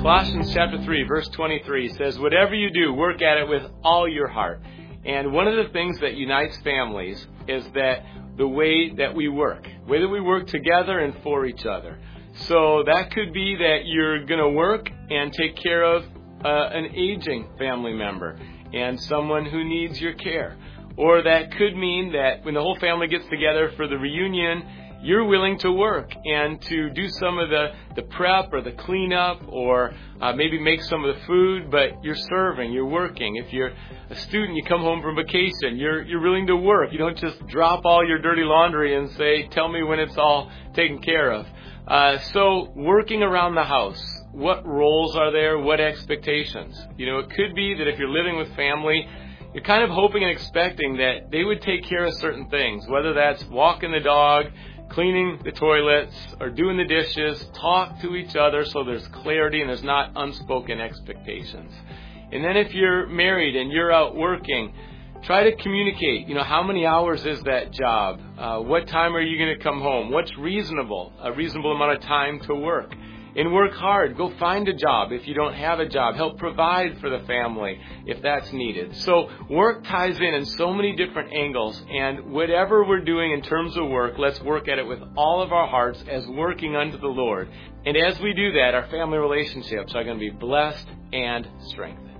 Colossians chapter 3, verse 23 says, "Whatever you do, work at it with all your heart." And one of the things that unites families is that the way that we work together and for each other. So that could be that you're going to work and take care of an aging family member and someone who needs your care. Or that could mean that when the whole family gets together for the reunion, you're willing to work and to do some of the prep or the cleanup or maybe make some of the food, but you're serving, you're working. If you're a student, you come home from vacation, you're willing to work. You don't just drop all your dirty laundry and say, "Tell me when it's all taken care of." So working around the house, what roles are there? What expectations? It could be that if you're living with family, you're kind of hoping and expecting that they would take care of certain things, whether that's walking the dog, cleaning the toilets, or doing the dishes. Talk to each other so there's clarity and there's not unspoken expectations. And then if you're married and you're out working, try to communicate. How many hours is that job? What time are you going to come home? What's reasonable? A reasonable amount of time to work. And work hard. Go find a job if you don't have a job. Help provide for the family if that's needed. So work ties in so many different angles. And whatever we're doing in terms of work, let's work at it with all of our hearts as working unto the Lord. And as we do that, our family relationships are going to be blessed and strengthened.